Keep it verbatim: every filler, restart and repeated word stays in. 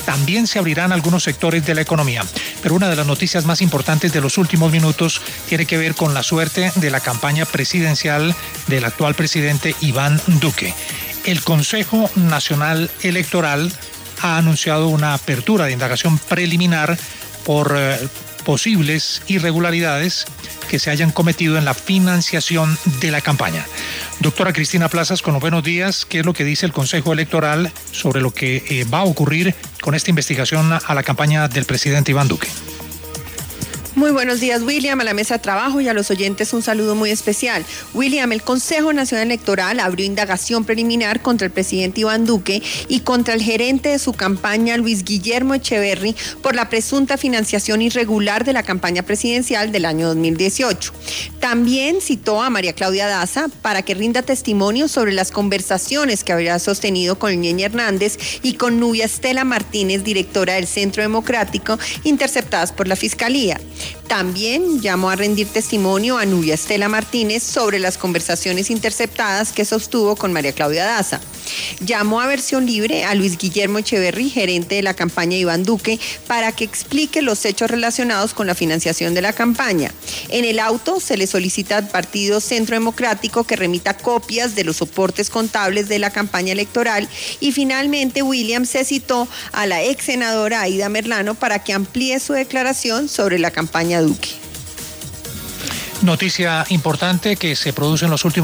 también se abrirán algunos sectores de la economía. Pero una de las noticias más importantes de los últimos minutos tiene que ver con la suerte de la campaña presidencial del actual presidente Iván Duque. El Consejo Nacional Electoral ha anunciado una apertura de indagación preliminar por eh, posibles irregularidades que se hayan cometido en la financiación de la campaña. Doctora Cristina Plazas, con los buenos días, ¿qué es lo que dice el Consejo Electoral sobre lo que eh, va a ocurrir con esta investigación a la campaña del presidente Iván Duque? Muy buenos días, William, a la mesa de trabajo y a los oyentes un saludo muy especial. William, el Consejo Nacional Electoral abrió indagación preliminar contra el presidente Iván Duque y contra el gerente de su campaña, Luis Guillermo Echeverry, por la presunta financiación irregular de la campaña presidencial del año dos mil dieciocho. También citó a María Claudia Daza para que rinda testimonio sobre las conversaciones que habría sostenido con Ñeñe Hernández y con Nubia Estela Martínez, directora del Centro Democrático, interceptadas por la Fiscalía. También llamó a rendir testimonio a Nubia Estela Martínez sobre las conversaciones interceptadas que sostuvo con María Claudia Daza. Llamó a versión libre a Luis Guillermo Echeverry, gerente de la campaña Iván Duque, para que explique los hechos relacionados con la financiación de la campaña. En el auto se le solicita al Partido Centro Democrático que remita copias de los soportes contables de la campaña electoral y finalmente William se citó a la ex senadora Aida Merlano para que amplíe su declaración sobre la campaña Duque. Noticia importante que se produce en los últimos